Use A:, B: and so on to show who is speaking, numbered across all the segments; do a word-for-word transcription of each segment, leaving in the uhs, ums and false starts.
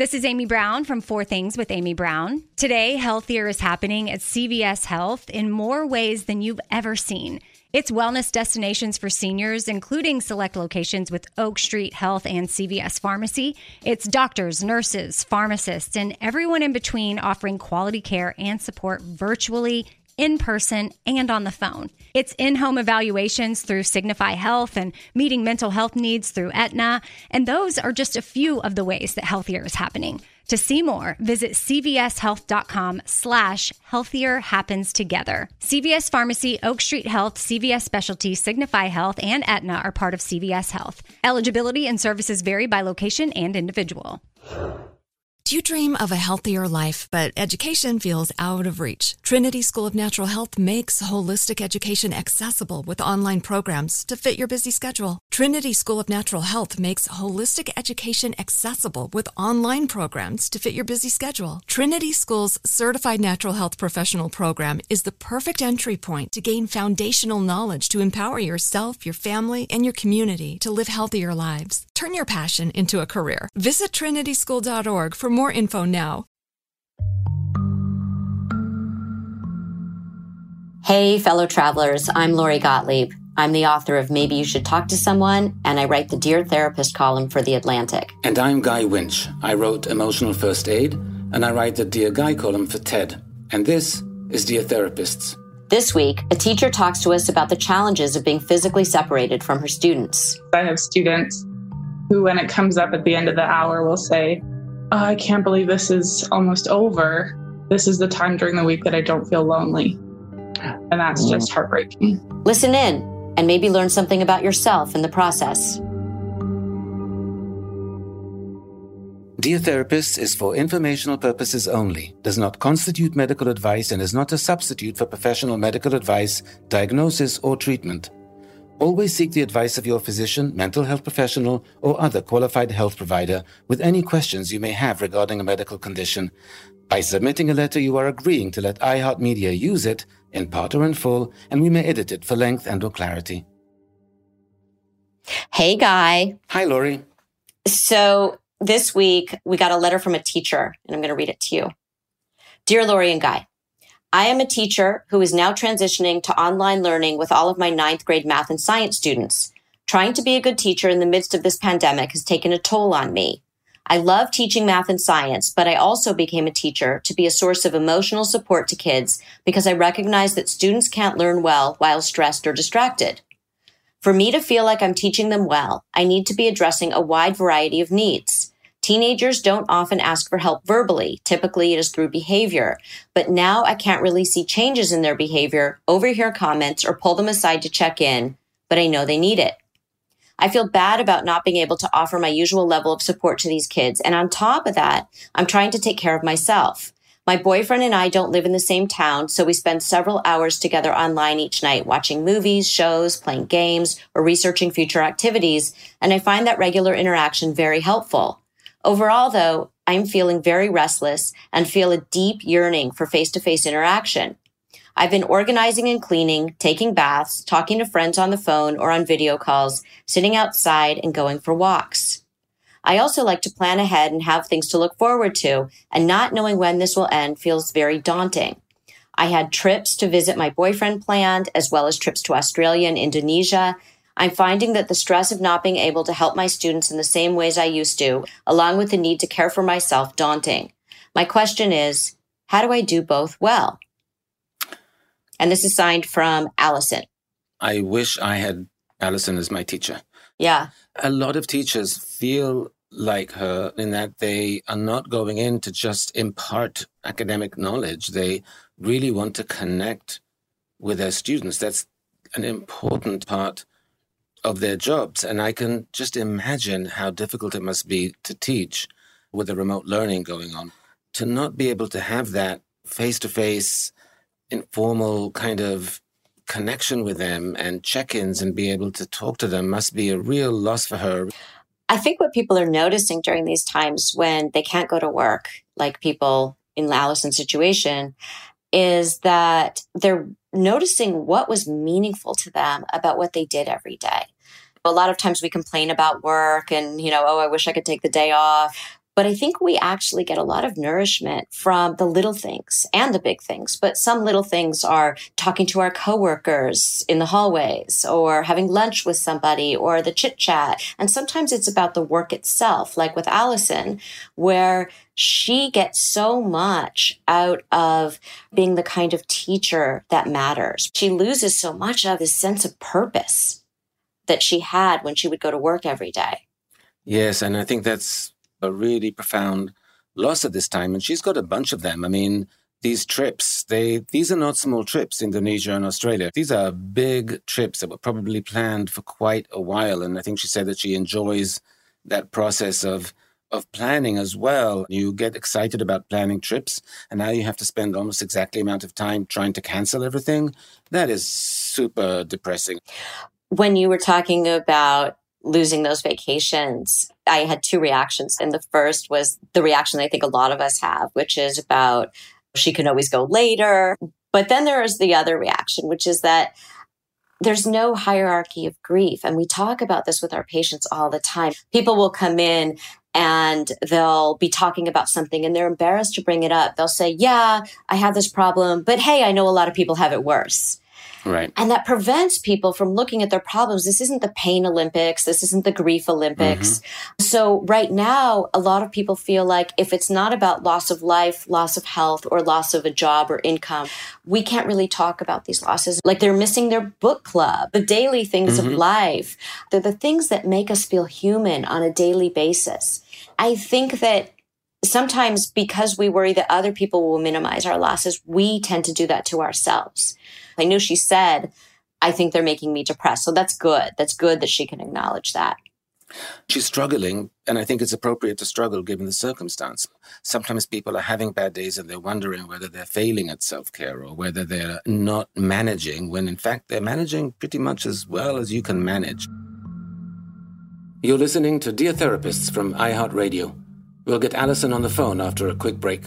A: This is Amy Brown from Four Things with Amy Brown. Today, Healthier is happening at C V S Health in more ways than you've ever seen. It's wellness destinations for seniors, including select locations with Oak Street Health and C V S Pharmacy. It's doctors, nurses, pharmacists, and everyone in between offering quality care and support virtually, in person, and on the phone. It's in-home evaluations through Signify Health and meeting mental health needs through Aetna. And those are just a few of the ways that Healthier is happening. To see more, visit cvshealth.com slash healthier happens together. C V S Pharmacy, Oak Street Health, C V S Specialty, Signify Health, and Aetna are part of C V S Health. Eligibility and services vary by location and individual.
B: Do you dream of a healthier life, but education feels out of reach? Trinity School of Natural Health makes holistic education accessible with online programs to fit your busy schedule. Trinity School of Natural Health makes holistic education accessible with online programs to fit your busy schedule. Trinity School's Certified Natural Health Professional Program is the perfect entry point to gain foundational knowledge to empower yourself, your family, and your community to live healthier lives. Turn your passion into a career. Visit trinity school dot org for more info now.
C: Hey, fellow travelers, I'm Lori Gottlieb. I'm the author of Maybe You Should Talk to Someone, and I write the Dear Therapist column for The Atlantic.
D: And I'm Guy Winch. I wrote Emotional First Aid, and I write the Dear Guy column for TED. And this is Dear Therapists.
C: This week, a teacher talks to us about the challenges of being physically separated from her students.
E: I have students who, when it comes up at the end of the hour, will say, oh, I can't believe this is almost over. This is the time during the week that I don't feel lonely. And that's just heartbreaking.
C: Listen in and maybe learn something about yourself in the process.
D: Dear Therapists is for informational purposes only, does not constitute medical advice, and is not a substitute for professional medical advice, diagnosis, or treatment. Always seek the advice of your physician, mental health professional, or other qualified health provider with any questions you may have regarding a medical condition. By submitting a letter, you are agreeing to let iHeartMedia use it, in part or in full, and we may edit it for length and or clarity.
C: Hey, Guy.
D: Hi, Lori.
C: So this week, we got a letter from a teacher, and I'm going to read it to you. Dear Lori and Guy, I am a teacher who is now transitioning to online learning with all of my ninth grade math and science students. Trying to be a good teacher in the midst of this pandemic has taken a toll on me. I love teaching math and science, but I also became a teacher to be a source of emotional support to kids because I recognize that students can't learn well while stressed or distracted. For me to feel like I'm teaching them well, I need to be addressing a wide variety of needs. Teenagers don't often ask for help verbally. Typically, it is through behavior. But now I can't really see changes in their behavior, overhear comments, or pull them aside to check in, but I know they need it. I feel bad about not being able to offer my usual level of support to these kids. And on top of that, I'm trying to take care of myself. My boyfriend and I don't live in the same town, so we spend several hours together online each night watching movies, shows, playing games, or researching future activities, and I find that regular interaction very helpful. Overall, though, I'm feeling very restless and feel a deep yearning for face-to-face interaction. I've been organizing and cleaning, taking baths, talking to friends on the phone or on video calls, sitting outside, and going for walks. I also like to plan ahead and have things to look forward to, and not knowing when this will end feels very daunting. I had trips to visit my boyfriend planned, as well as trips to Australia and Indonesia. I'm finding that the stress of not being able to help my students in the same ways I used to, along with the need to care for myself, daunting. My question is, how do I do both well? And this is signed from Allison.
D: I wish I had Allison as my teacher.
C: Yeah.
D: A lot of teachers feel like her in that they are not going in to just impart academic knowledge. They really want to connect with their students. That's an important part of their jobs. And I can just imagine how difficult it must be to teach with the remote learning going on. To not be able to have that face-to-face, informal kind of connection with them and check-ins and be able to talk to them must be a real loss for her.
C: I think what people are noticing during these times when they can't go to work, like people in Allison's situation, is that they're noticing what was meaningful to them about what they did every day. A lot of times we complain about work and, you know, oh, I wish I could take the day off. But I think we actually get a lot of nourishment from the little things and the big things. But some little things are talking to our coworkers in the hallways or having lunch with somebody or the chit chat. And sometimes it's about the work itself, like with Allison, where she gets so much out of being the kind of teacher that matters. She loses so much of this sense of purpose that she had when she would go to work every day.
D: Yes, and I think that's a really profound loss at this time. And she's got a bunch of them. I mean, these trips, they these are not small trips, Indonesia and Australia. These are big trips that were probably planned for quite a while. And I think she said that she enjoys that process of of planning as well. You get excited about planning trips, and now you have to spend almost exactly the amount of time trying to cancel everything. That is super depressing.
C: When you were talking about losing those vacations, I had two reactions. And the first was the reaction I think a lot of us have, which is about she can always go later. But then there is the other reaction, which is that there's no hierarchy of grief. And we talk about this with our patients all the time. People will come in and they'll be talking about something and they're embarrassed to bring it up. They'll say, yeah, I have this problem, but hey, I know a lot of people have it worse.
D: Right.
C: And that prevents people from looking at their problems. This isn't the pain Olympics. This isn't the grief Olympics. Mm-hmm. So right now, a lot of people feel like if it's not about loss of life, loss of health, or loss of a job or income, we can't really talk about these losses. Like they're missing their book club, the daily things mm-hmm. of life. They're the things that make us feel human on a daily basis. I think that sometimes because we worry that other people will minimize our losses, we tend to do that to ourselves. I know she said, I think they're making me depressed. So that's good. That's good that she can acknowledge that.
D: She's struggling, and I think it's appropriate to struggle given the circumstance. Sometimes people are having bad days and they're wondering whether they're failing at self-care or whether they're not managing, when in fact they're managing pretty much as well as you can manage. You're listening to Dear Therapists from iHeartRadio. We'll get Allison on the phone after a quick break.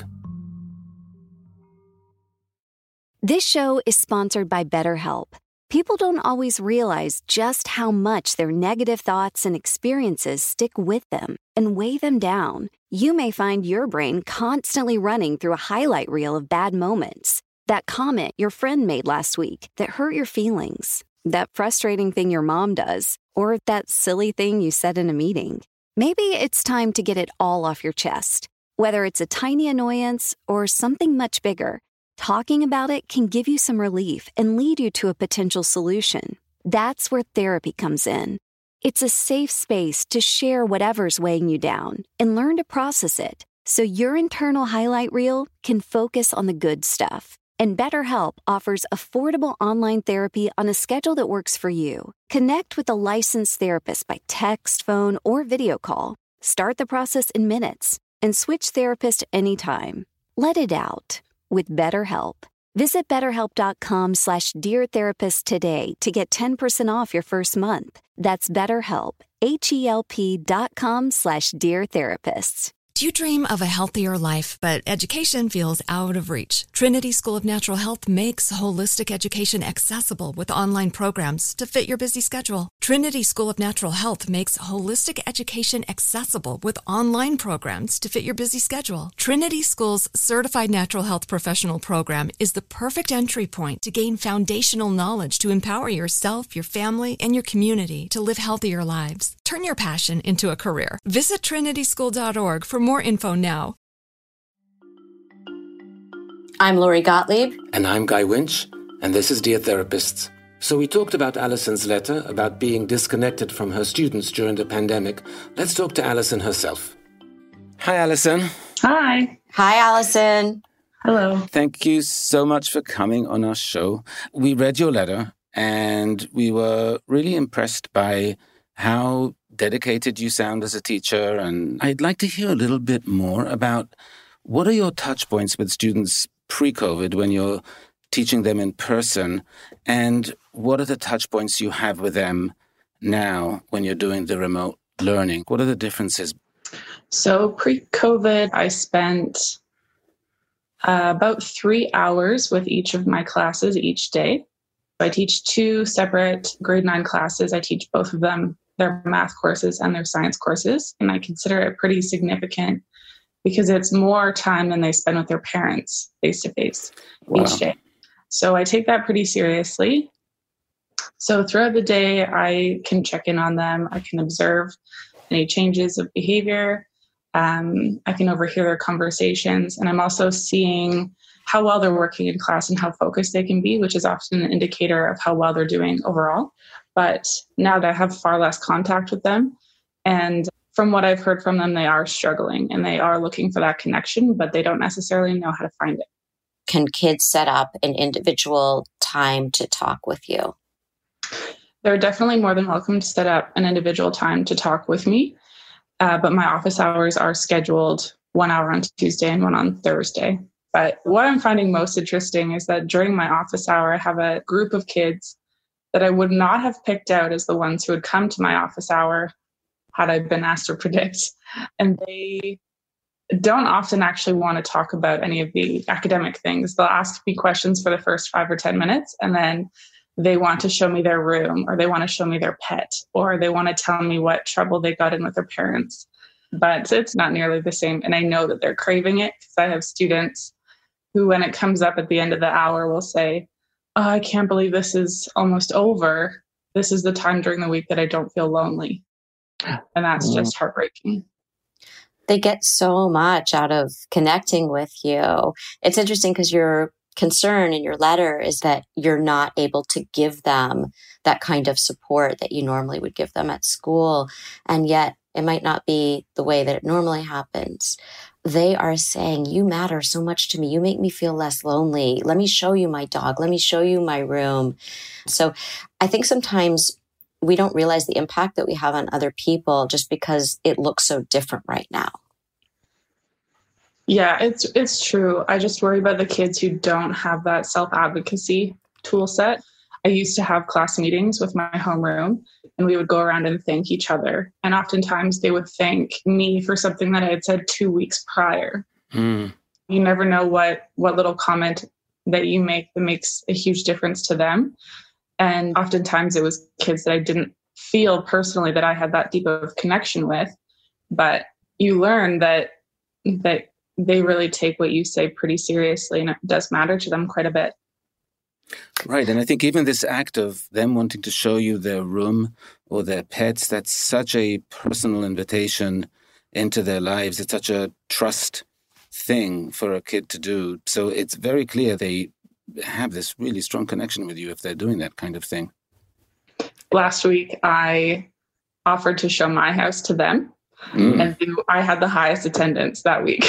F: This show is sponsored by BetterHelp. People don't always realize just how much their negative thoughts and experiences stick with them and weigh them down. You may find your brain constantly running through a highlight reel of bad moments. That comment your friend made last week that hurt your feelings. That frustrating thing your mom does. Or that silly thing you said in a meeting. Maybe it's time to get it all off your chest. Whether it's a tiny annoyance or something much bigger, talking about it can give you some relief and lead you to a potential solution. That's where therapy comes in. It's a safe space to share whatever's weighing you down and learn to process it so your internal highlight reel can focus on the good stuff. And BetterHelp offers affordable online therapy on a schedule that works for you. Connect with a licensed therapist by text, phone, or video call. Start the process in minutes and switch therapist anytime. Let it out with BetterHelp. Visit betterhelp.com slash Dear Therapist today to get ten percent off your first month. That's BetterHelp, H-E-L-P dot com slash Dear Therapists.
B: Do you dream of a healthier life, but education feels out of reach? Trinity School of Natural Health makes holistic education accessible with online programs to fit your busy schedule. Trinity School of Natural Health makes holistic education accessible with online programs to fit your busy schedule. Trinity School's Certified Natural Health Professional Program is the perfect entry point to gain foundational knowledge to empower yourself, your family, and your community to live healthier lives. Turn your passion into a career. Visit trinity school dot org for more info now.
C: I'm Lori Gottlieb.
D: And I'm Guy Winch, and this is Dear Therapists. So we talked about Allison's letter about being disconnected from her students during the pandemic. Let's talk to Allison herself. Hi, Allison.
E: Hi.
C: Hi, Allison.
E: Hello.
D: Thank you so much for coming on our show. We read your letter, and we were really impressed by how dedicated you sound as a teacher. And I'd like to hear a little bit more about what are your touch points with students pre-COVID when you're teaching them in person, and what are the touch points you have with them now when you're doing the remote learning? What are the differences?
E: So pre-COVID, I spent uh, about three hours with each of my classes each day. I teach two separate grade nine classes. I teach both of them their math courses and their science courses. And I consider it pretty significant because it's more time than they spend with their parents face to face each day. So I take that pretty seriously. So throughout the day, I can check in on them. I can observe any changes of behavior. Um, I can overhear their conversations. And I'm also seeing how well they're working in class and how focused they can be, which is often an indicator of how well they're doing overall. But now that I have far less contact with them, and from what I've heard from them, they are struggling and they are looking for that connection, but they don't necessarily know how to find it.
C: Can kids set up an individual time to talk with you?
E: They're definitely more than welcome to set up an individual time to talk with me. Uh, but my office hours are scheduled one hour on Tuesday and one on Thursday. But what I'm finding most interesting is that during my office hour, I have a group of kids that I would not have picked out as the ones who would come to my office hour had I been asked to predict. And they don't often actually want to talk about any of the academic things. They'll ask me questions for the first five or ten minutes, and then they want to show me their room, or they want to show me their pet, or they want to tell me what trouble they got in with their parents. But it's not nearly the same. And I know that they're craving it because I have students who, when it comes up at the end of the hour, will say, oh, I can't believe this is almost over. This is the time during the week that I don't feel lonely. And that's mm. just heartbreaking.
C: They get so much out of connecting with you. It's interesting because your concern in your letter is that you're not able to give them that kind of support that you normally would give them at school. And yet it might not be the way that it normally happens. They are saying, you matter so much to me. You make me feel less lonely. Let me show you my dog. Let me show you my room. So I think sometimes we don't realize the impact that we have on other people just because it looks so different right now.
E: Yeah, it's it's true. I just worry about the kids who don't have that self-advocacy tool set. I used to have class meetings with my homeroom, and we would go around and thank each other. And oftentimes they would thank me for something that I had said two weeks prior. Mm. You never know what, what little comment that you make that makes a huge difference to them. And oftentimes it was kids that I didn't feel personally that I had that deep of a connection with. But you learn that that they really take what you say pretty seriously, and it does matter to them quite a bit.
D: Right. And I think even this act of them wanting to show you their room or their pets, that's such a personal invitation into their lives. It's such a trust thing for a kid to do. So it's very clear they have this really strong connection with you if they're doing that kind of thing.
E: Last week, I offered to show my house to them. Mm. And I had the highest attendance that week.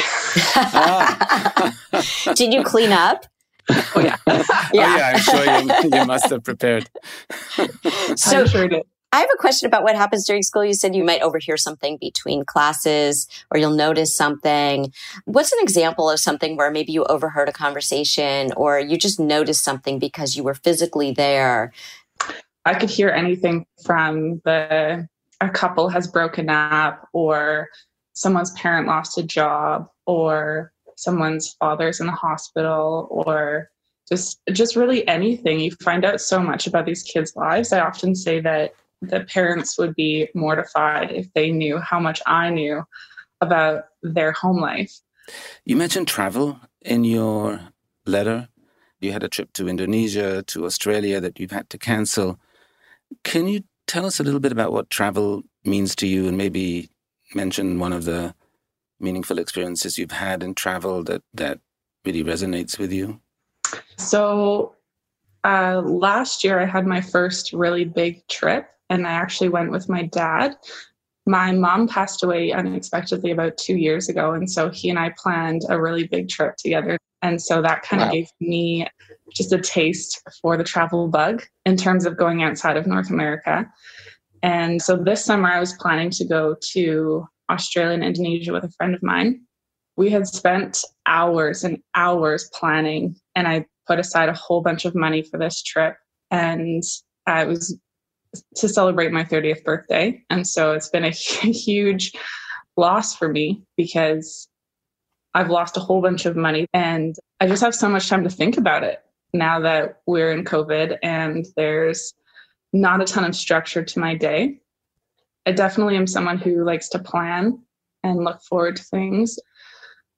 C: Did you clean up?
E: Oh, yeah.
C: yeah.
D: Oh, yeah, I'm sure you, you must have prepared.
C: So,
E: I sure did.
C: I have a question about what happens during school. You said you might overhear something between classes or you'll notice something. What's an example of something where maybe you overheard a conversation or you just noticed something because you were physically there?
E: I could hear anything from the a couple has broken up, or someone's parent lost a job, or someone's father's in the hospital, or just just really anything. You find out so much about these kids' lives. I often say that the parents would be mortified if they knew how much I knew about their home life.
D: You mentioned travel in your letter. You had a trip to Indonesia, to Australia that you've had to cancel. Can you tell us a little bit about what travel means to you and maybe mention one of the meaningful experiences you've had in travel that, that really resonates with you?
E: So uh, last year I had my first really big trip, and I actually went with my dad. My mom passed away unexpectedly about two years ago, and so he and I planned a really big trip together. And so that kind of wow. gave me just a taste for the travel bug in terms of going outside of North America. And so this summer I was planning to go to Australia and Indonesia with a friend of mine. We had spent hours and hours planning, and I put aside a whole bunch of money for this trip. And uh, it was to celebrate my thirtieth birthday. And so it's been a huge loss for me because I've lost a whole bunch of money, and I just have so much time to think about it now that we're in COVID and there's not a ton of structure to my day. I definitely am someone who likes to plan and look forward to things.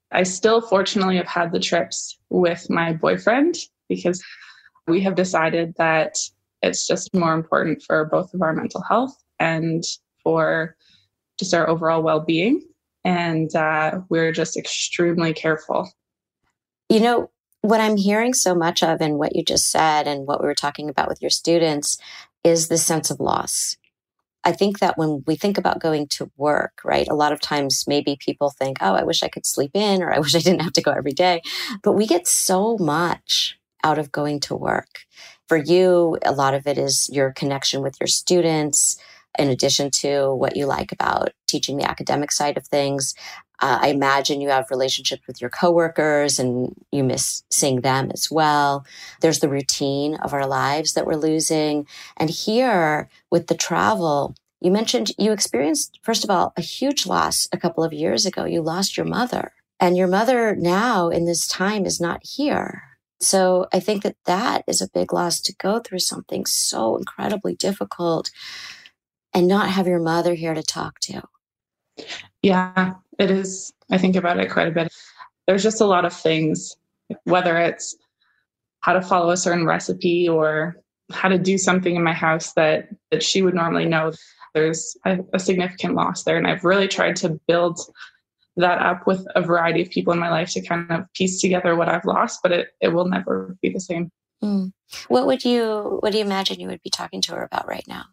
E: I still fortunately have had the trips with my boyfriend because we have decided that it's just more important for both of our mental health and for just our overall well-being. And uh, we're just extremely careful.
C: You know, what I'm hearing so much of in what you just said and what we were talking about with your students is the sense of loss. I think that when we think about going to work, right, a lot of times maybe people think, oh, I wish I could sleep in, or I wish I didn't have to go every day. But we get so much out of going to work. For you, a lot of it is your connection with your students, in addition to what you like about teaching the academic side of things. Uh, I imagine you have relationships with your coworkers and you miss seeing them as well. There's the routine of our lives that we're losing. And here with the travel, you mentioned you experienced, first of all, a huge loss a couple of years ago. You lost your mother, and your mother now in this time is not here. So I think that that is a big loss, to go through something so incredibly difficult and not have your mother here to talk to.
E: Yeah, it is. I think about it quite a bit. There's just a lot of things, whether it's how to follow a certain recipe or how to do something in my house that, that she would normally know. There's a, a significant loss there. And I've really tried to build that up with a variety of people in my life to kind of piece together what I've lost, but it, it will never be the same.
C: Mm. What would you, what do you imagine you would be talking to her about right now?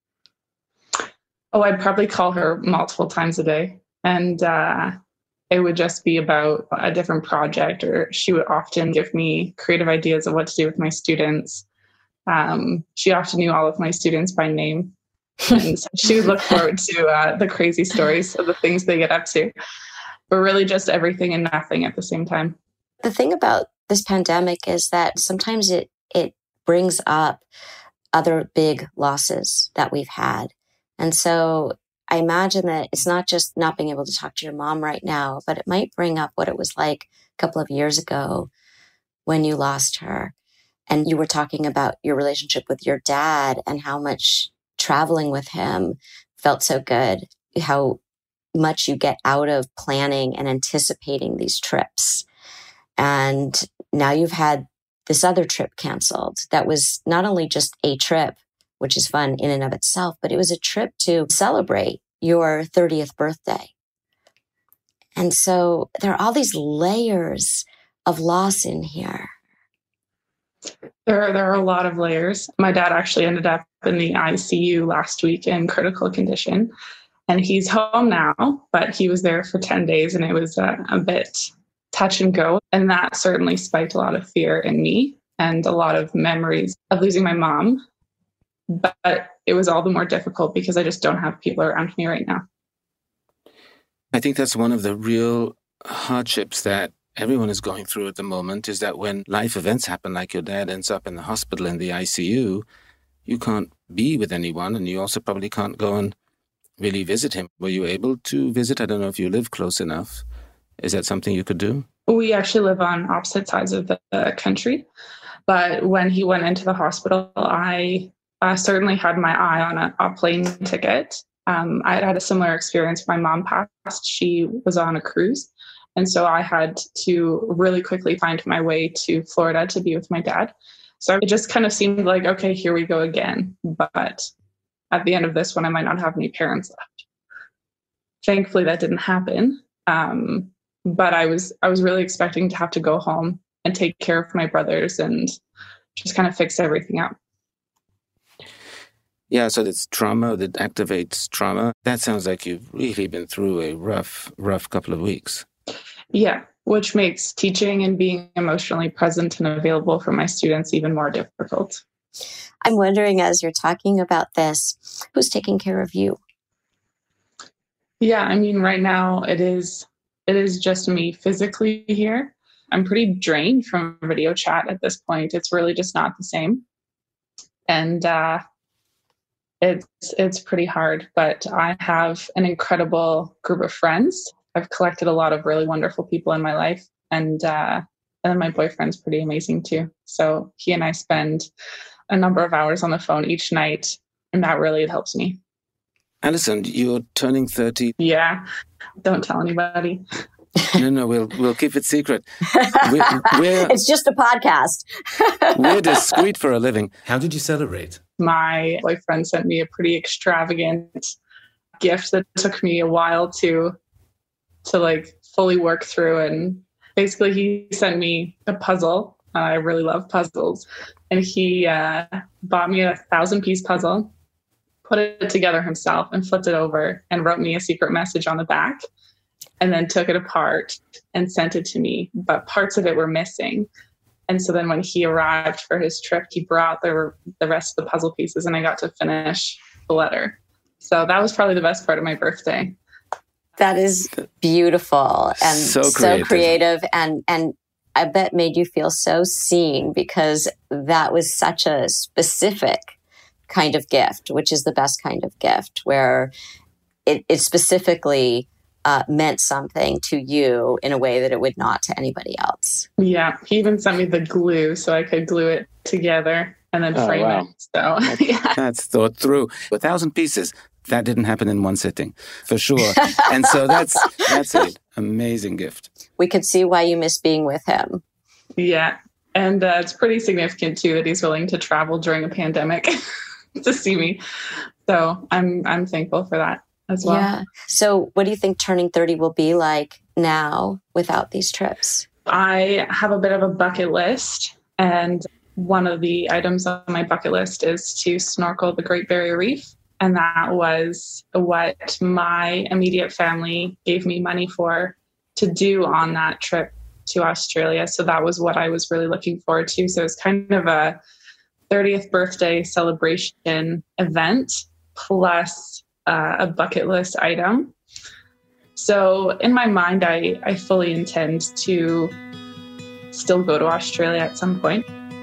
E: Oh, I'd probably call her multiple times a day. And uh, it would just be about a different project, or she would often give me creative ideas of what to do with my students. Um, she often knew all of my students by name. And so she would look forward to uh, the crazy stories of the things they get up to. But really just everything and nothing at the same time.
C: The thing about this pandemic is that sometimes it it brings up other big losses that we've had. And so I imagine that it's not just not being able to talk to your mom right now, but it might bring up what it was like a couple of years ago when you lost her. And you were talking about your relationship with your dad and how much traveling with him felt so good, how much you get out of planning and anticipating these trips. And now you've had this other trip canceled that was not only just a trip, which is fun in and of itself, but it was a trip to celebrate your thirtieth birthday. And so there are all these layers of loss in here.
E: There are, there are a lot of layers. My dad actually ended up in the I C U last week in critical condition. And he's home now, but he was there for ten days and it was a, a bit touch and go. And that certainly spiked a lot of fear in me and a lot of memories of losing my mom. But it was all the more difficult because I just don't have people around me right now.
D: I think that's one of the real hardships that everyone is going through at the moment, is that when life events happen, like your dad ends up in the hospital in the I C U, you can't be with anyone, and you also probably can't go and really visit him. Were you able to visit? I don't know if you live close enough. Is that something you could do?
E: We actually live on opposite sides of the, the country. But when he went into the hospital, I uh, certainly had my eye on a, a plane ticket. Um, I had had a similar experience. My mom passed. She was on a cruise. And so I had to really quickly find my way to Florida to be with my dad. So it just kind of seemed like, okay, here we go again. But at the end of this one, I might not have any parents left. Thankfully, that didn't happen. Um, but I was I was really expecting to have to go home and take care of my brothers and just kind of fix everything up.
D: Yeah, so it's trauma that activates trauma. That sounds like you've really been through a rough, rough couple of weeks.
E: Yeah, which makes teaching and being emotionally present and available for my students even more difficult.
C: I'm wondering, as you're talking about this, who's taking care of you?
E: Yeah, I mean, right now it is it is just me physically here. I'm pretty drained from video chat at this point. It's really just not the same. And uh, it's it's pretty hard, but I have an incredible group of friends. I've collected a lot of really wonderful people in my life, and uh, and then my boyfriend's pretty amazing too. So he and I spend a number of hours on the phone each night, and that really helps me.
D: Alison, you're turning thirty.
E: Yeah, don't tell anybody.
D: No, no, we'll we'll keep it secret. We're, we're,
C: it's just a podcast.
D: We're discreet for a living.
G: How did you celebrate?
E: My boyfriend sent me a pretty extravagant gift that took me a while to to like fully work through. And basically he sent me a puzzle. Uh, I really love puzzles. And he uh, bought me a thousand piece puzzle, put it together himself and flipped it over and wrote me a secret message on the back, and then took it apart and sent it to me. But parts of it were missing. And so then when he arrived for his trip, he brought the, the rest of the puzzle pieces and I got to finish the letter. So that was probably the best part of my birthday.
C: That is beautiful and
D: so creative,
C: so creative and, and I bet made you feel so seen, because that was such a specific kind of gift, which is the best kind of gift, where it, it specifically uh, meant something to you in a way that it would not to anybody else.
E: Yeah. He even sent me the glue so I could glue it together and then
D: oh,
E: frame
D: wow.
E: it. So
D: that's,
E: yeah.
D: that's thought through. A thousand pieces. That didn't happen in one sitting, for sure. And so that's that's an amazing gift.
C: We could see why you miss being with him.
E: Yeah. And uh, it's pretty significant, too, that he's willing to travel during a pandemic to see me. So I'm I'm thankful for that as well.
C: Yeah. So what do you think turning thirty will be like now without these trips?
E: I have a bit of a bucket list. And one of the items on my bucket list is to snorkel the Great Barrier Reef. And that was what my immediate family gave me money for to do on that trip to Australia. So that was what I was really looking forward to. So it's kind of a thirtieth birthday celebration event plus uh, a bucket list item. So in my mind, I, I fully intend to still go to Australia at some point.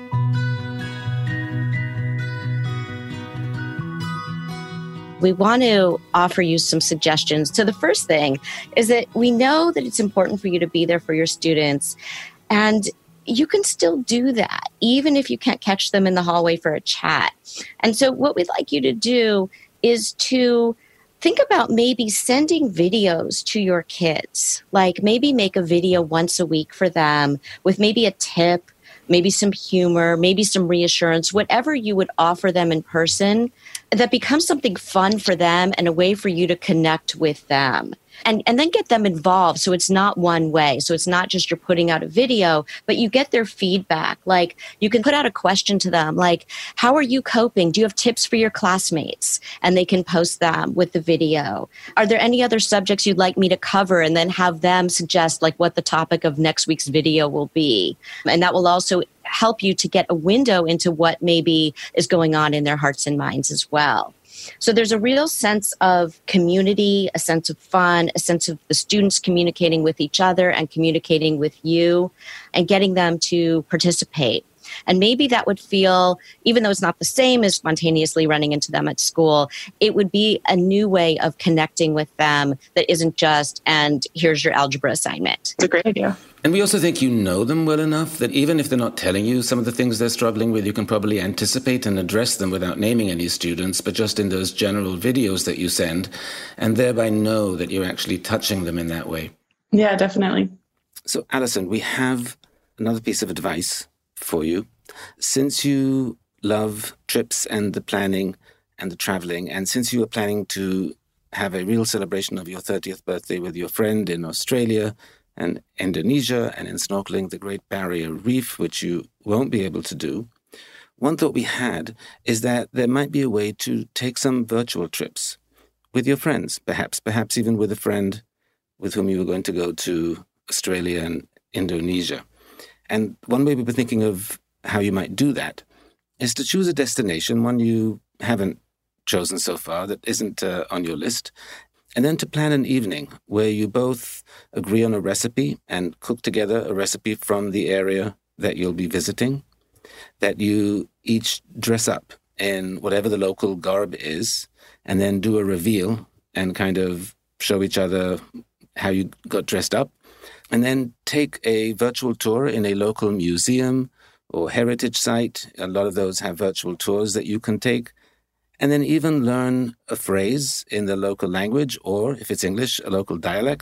C: We want to offer you some suggestions. So the first thing is that we know that it's important for you to be there for your students, and you can still do that, even if you can't catch them in the hallway for a chat. And so what we'd like you to do is to think about maybe sending videos to your kids, like maybe make a video once a week for them with maybe a tip, maybe some humor, maybe some reassurance, whatever you would offer them in person, that becomes something fun for them and a way for you to connect with them. And, and then get them involved so it's not one way. So it's not just you're putting out a video, but you get their feedback. Like you can put out a question to them like, how are you coping? Do you have tips for your classmates? And they can post them with the video. Are there any other subjects you'd like me to cover? And then have them suggest like what the topic of next week's video will be. And that will also help you to get a window into what maybe is going on in their hearts and minds as well. So there's a real sense of community, a sense of fun, a sense of the students communicating with each other and communicating with you and getting them to participate. And maybe that would feel, even though it's not the same as spontaneously running into them at school, it would be a new way of connecting with them that isn't just, and here's your algebra assignment.
E: It's a great idea.
D: And we also think you know them well enough that even if they're not telling you some of the things they're struggling with, you can probably anticipate and address them without naming any students, but just in those general videos that you send, and thereby know that you're actually touching them in that way.
E: Yeah, definitely.
D: So, Alison, we have another piece of advice for you. Since you love trips and the planning and the traveling, and since you are planning to have a real celebration of your thirtieth birthday with your friend in Australia and Indonesia and in snorkeling the Great Barrier Reef, which you won't be able to do, one thought we had is that there might be a way to take some virtual trips with your friends, perhaps, perhaps even with a friend with whom you were going to go to Australia and Indonesia. And one way we were thinking of how you might do that is to choose a destination, one you haven't chosen so far, that isn't uh, on your list, and then to plan an evening where you both agree on a recipe and cook together a recipe from the area that you'll be visiting, that you each dress up in whatever the local garb is, and then do a reveal and kind of show each other how you got dressed up, and then take a virtual tour in a local museum or heritage site. A lot of those have virtual tours that you can take. And then even learn a phrase in the local language, or if it's English, a local dialect,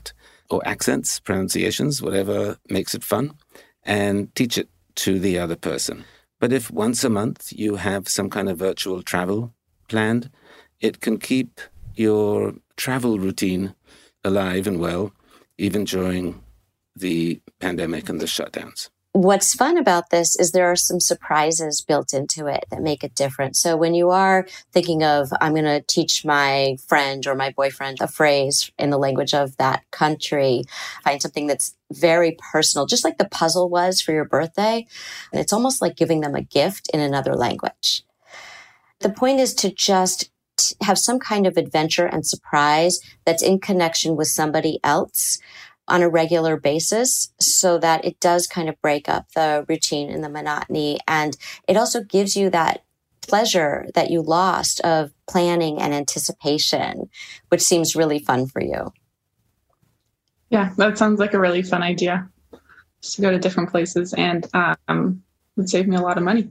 D: or accents, pronunciations, whatever makes it fun, and teach it to the other person. But if once a month you have some kind of virtual travel planned, it can keep your travel routine alive and well, even during the pandemic and the shutdowns.
C: What's fun about this is there are some surprises built into it that make it different. So when you are thinking of, I'm going to teach my friend or my boyfriend a phrase in the language of that country, find something that's very personal, just like the puzzle was for your birthday. And it's almost like giving them a gift in another language. The point is to just have some kind of adventure and surprise that's in connection with somebody else on a regular basis, so that it does kind of break up the routine and the monotony. And it also gives you that pleasure that you lost of planning and anticipation, which seems really fun for you.
E: Yeah, that sounds like a really fun idea. Just to go to different places and um, would save me a lot of money.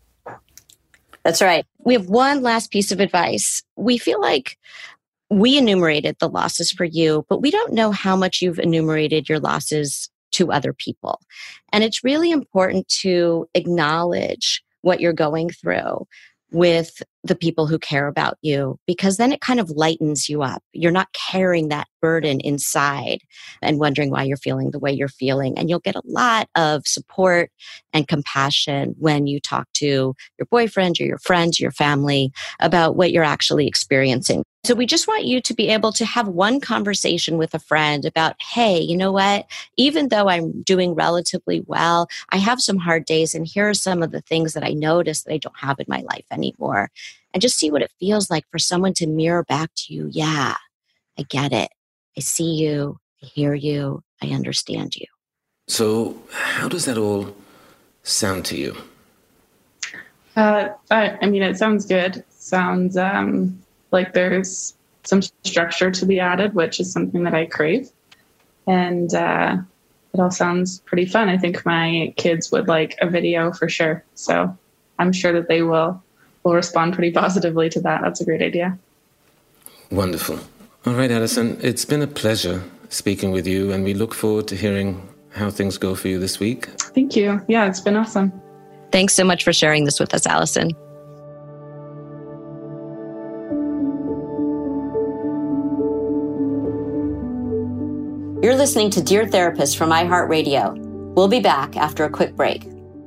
C: That's right. We have one last piece of advice. We feel like we enumerated the losses for you, but we don't know how much you've enumerated your losses to other people. And it's really important to acknowledge what you're going through with the people who care about you, because then it kind of lightens you up. You're not carrying that burden inside and wondering why you're feeling the way you're feeling. And you'll get a lot of support and compassion when you talk to your boyfriend or your friends, or your family about what you're actually experiencing. So we just want you to be able to have one conversation with a friend about, hey, you know what? Even though I'm doing relatively well, I have some hard days, and here are some of the things that I notice that I don't have in my life anymore. And just see what it feels like for someone to mirror back to you. Yeah, I get it. I see you. I hear you. I understand you.
D: So how does that all sound to you?
E: Uh, I, I mean, it sounds good. Sounds um, like there's some structure to be added, which is something that I crave. And uh, it all sounds pretty fun. I think my kids would like a video for sure. So I'm sure that they will will respond pretty positively to that. That's a great idea.
D: Wonderful. All right, Alison, it's been a pleasure speaking with you, and we look forward to hearing how things go for you this week.
E: Thank you. Yeah, it's been awesome.
C: Thanks so much for sharing this with us, Alison. You're listening to Dear Therapist from iHeartRadio. We'll be back after a quick break.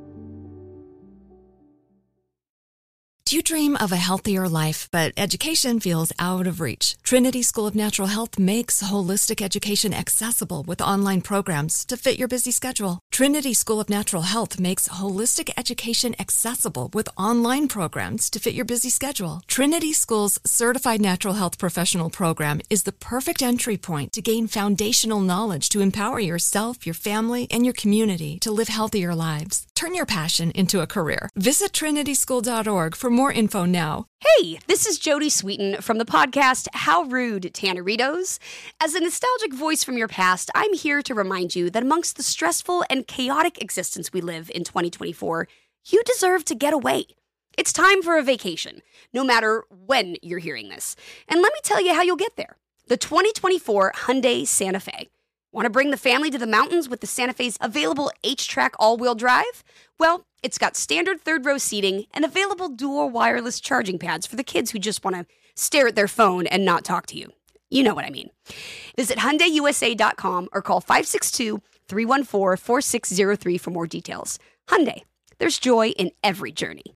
B: Do you dream of a healthier life, but education feels out of reach? Trinity School of Natural Health makes holistic education accessible with online programs to fit your busy schedule. Trinity School of Natural Health makes holistic education accessible with online programs to fit your busy schedule. Trinity School's Certified Natural Health Professional Program is the perfect entry point to gain foundational knowledge to empower yourself, your family, and your community to live healthier lives. Turn your passion into a career. Visit trinity school dot org for more info now.
G: Hey, this is Jodie Sweetin from the podcast How Rude, Tanneritos. As a nostalgic voice from your past, I'm here to remind you that amongst the stressful and chaotic existence we live in twenty twenty-four, you deserve to get away. It's time for a vacation, no matter when you're hearing this. And let me tell you how you'll get there. The twenty twenty-four Hyundai Santa Fe. Want to bring the family to the mountains with the Santa Fe's available H-Track all-wheel drive? Well, it's got standard third-row seating and available dual wireless charging pads for the kids who just want to stare at their phone and not talk to you. You know what I mean. Visit Hyundai U S A dot com or call five six two, three one four, four six zero three for more details. Hyundai, there's joy in every journey.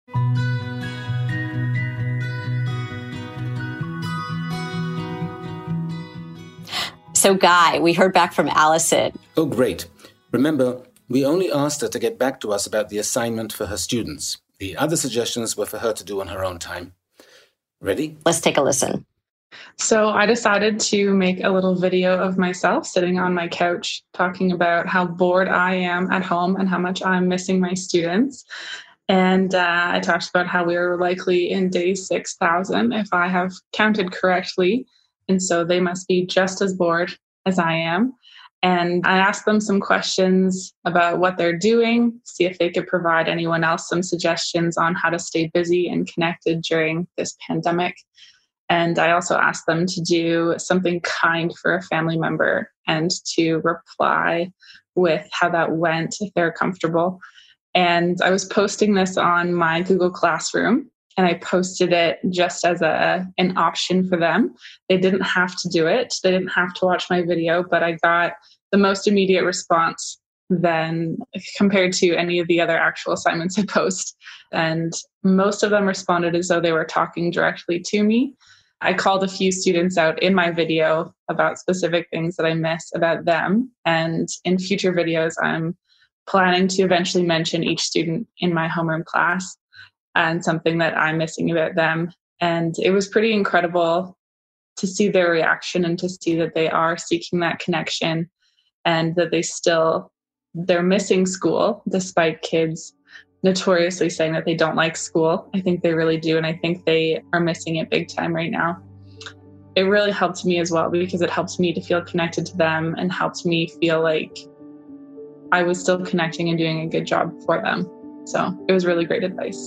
C: So, Guy, we heard back from Alison.
D: Oh, great. Remember, we only asked her to get back to us about the assignment for her students. The other suggestions were for her to do on her own time. Ready?
C: Let's take a listen.
E: So I decided to make a little video of myself sitting on my couch talking about how bored I am at home and how much I'm missing my students. And uh, I talked about how we are likely in day six thousand, if I have counted correctly. And so they must be just as bored as I am. And I asked them some questions about what they're doing, see if they could provide anyone else some suggestions on how to stay busy and connected during this pandemic. And I also asked them to do something kind for a family member and to reply with how that went if they're comfortable. And I was posting this on my Google Classroom, and I posted it just as a an option for them. They didn't have to do it. They didn't have to watch my video, but I got the most immediate response than compared to any of the other actual assignments I post. And most of them responded as though they were talking directly to me. I called a few students out in my video about specific things that I miss about them. And in future videos, I'm planning to eventually mention each student in my homeroom class and something that I'm missing about them. And it was pretty incredible to see their reaction and to see that they are seeking that connection and that they still, they're missing school despite kids notoriously saying that they don't like school. I think they really do. And I think they are missing it big time right now. It really helped me as well because it helped me to feel connected to them and helped me feel like I was still connecting and doing a good job for them. So it was really great advice.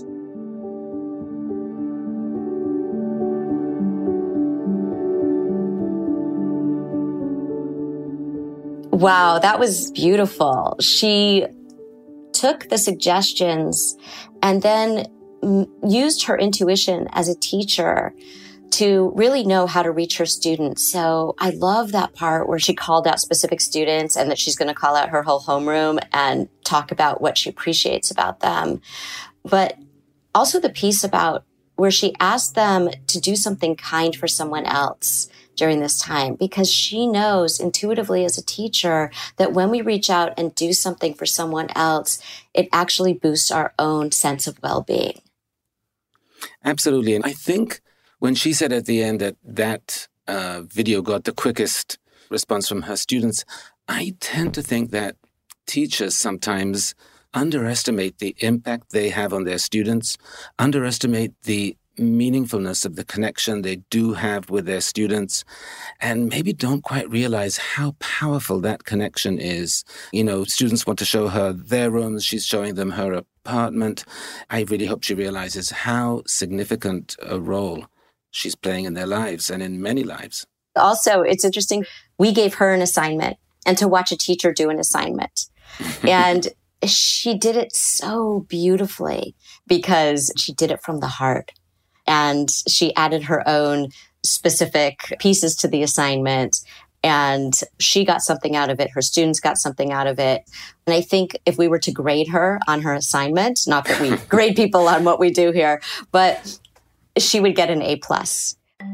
C: Wow, that was beautiful. She took the suggestions and then used her intuition as a teacher to really know how to reach her students. So I love that part where she called out specific students and that she's going to call out her whole homeroom and talk about what she appreciates about them. But also the piece about where she asked them to do something kind for someone else during this time, because she knows intuitively as a teacher that when we reach out and do something for someone else, it actually boosts our own sense of well-being.
D: Absolutely. And I think when she said at the end that that uh, video got the quickest response from her students, I tend to think that teachers sometimes underestimate the impact they have on their students, underestimate the meaningfulness of the connection they do have with their students, and maybe don't quite realize how powerful that connection is. You know, students want to show her their rooms, she's showing them her apartment. I really hope she realizes how significant a role she's playing in their lives and in many lives.
C: Also, it's interesting, we gave her an assignment and to watch a teacher do an assignment. And she did it so beautifully because she did it from the heart. And she added her own specific pieces to the assignment. And she got something out of it. Her students got something out of it. And I think if we were to grade her on her assignment, not that we grade people on what we do here, but she would get an A plus.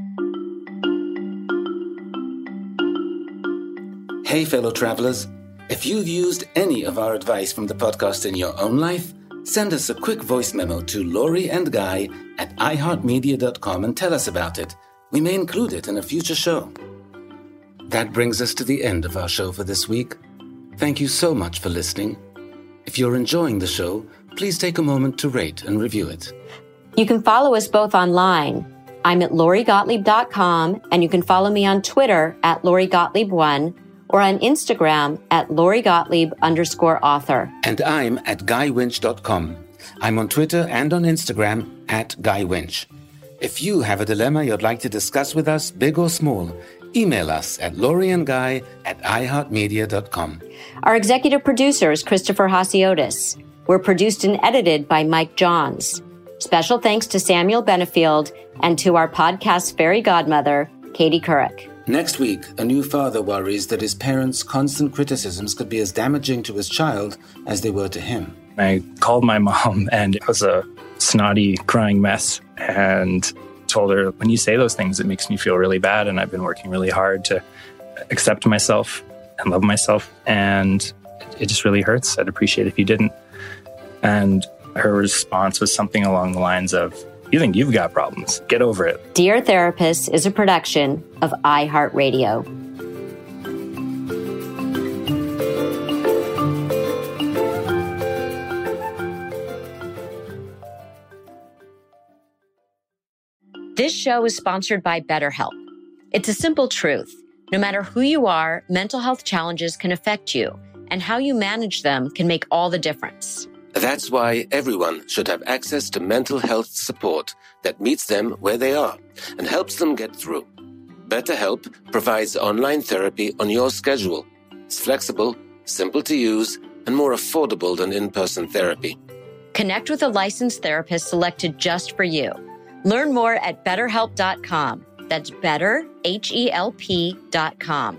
D: Hey, fellow travelers. If you've used any of our advice from the podcast in your own life, send us a quick voice memo to Lori and Guy at i heart media dot com and tell us about it. We may include it in a future show. That brings us to the end of our show for this week. Thank you so much for listening. If you're enjoying the show, please take a moment to rate and review it.
C: You can follow us both online. I'm at lori gottlieb dot com, and you can follow me on Twitter at lori gottlieb one, or on Instagram at Lori Gottlieb underscore author.
D: And I'm at guy winch dot com. I'm on Twitter and on Instagram at Guy Winch. If you have a dilemma you'd like to discuss with us, big or small, email us at loriandguy at i heart media dot com.
C: Our executive producer is Christopher Hasiotis. We're produced and edited by Mike Johns. Special thanks to Samuel Benefield and to our podcast fairy godmother, Katie Couric.
D: Next week, a new father worries that his parents' constant criticisms could be as damaging to his child as they were to him.
H: I called my mom, and it was a snotty, crying mess, and told her, when you say those things, it makes me feel really bad, and I've been working really hard to accept myself and love myself, and it just really hurts. I'd appreciate it if you didn't. And her response was something along the lines of, you think you've got problems. Get over it.
C: Dear Therapist is a production of iHeartRadio. This show is sponsored by BetterHelp. It's a simple truth. No matter who you are, mental health challenges can affect you, and how you manage them can make all the difference.
I: That's why everyone should have access to mental health support that meets them where they are and helps them get through. BetterHelp provides online therapy on your schedule. It's flexible, simple to use, and more affordable than in-person therapy.
C: Connect with a licensed therapist selected just for you. Learn more at better help dot com. That's better, H E L P dot com.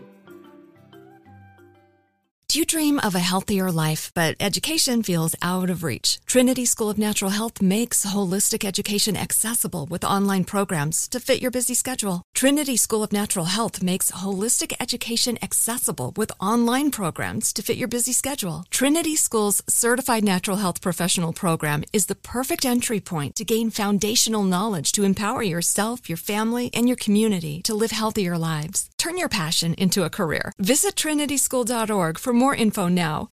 B: Do you dream of a healthier life, but education feels out of reach? Trinity School of Natural Health makes holistic education accessible with online programs to fit your busy schedule. Trinity School of Natural Health makes holistic education accessible with online programs to fit your busy schedule. Trinity School's Certified Natural Health Professional Program is the perfect entry point to gain foundational knowledge to empower yourself, your family, and your community to live healthier lives. Turn your passion into a career. Visit trinity school dot org for more info now.